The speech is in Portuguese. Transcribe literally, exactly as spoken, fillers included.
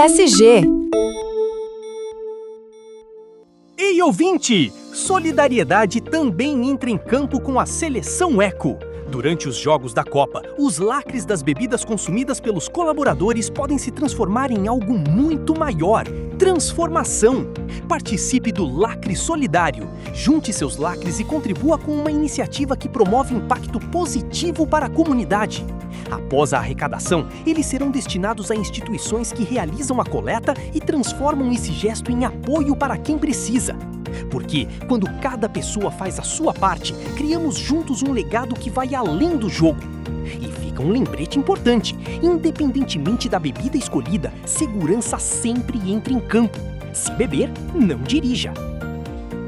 S G. Ei, ouvinte! Solidariedade também entra em campo com a Seleção Eco. Durante os Jogos da Copa, os lacres das bebidas consumidas pelos colaboradores podem se transformar em algo muito maior. Transformação! Participe do Lacre Solidário. Junte seus lacres e contribua com uma iniciativa que promove impacto positivo para a comunidade. Após a arrecadação, eles serão destinados a instituições que realizam a coleta e transformam esse gesto em apoio para quem precisa. Porque, quando cada pessoa faz a sua parte, criamos juntos um legado que vai além do jogo. E fica um lembrete importante: independentemente da bebida escolhida, segurança sempre entra em campo. Se beber, não dirija.